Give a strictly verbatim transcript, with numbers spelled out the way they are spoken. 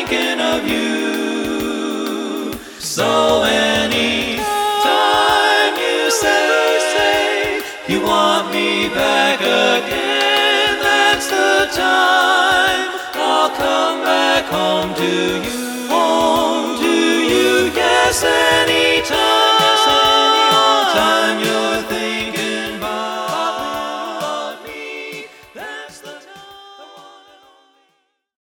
thinking of you. So any time you say you want me back again, that's the time I'll come back home to you. Home to you, yes, anytime.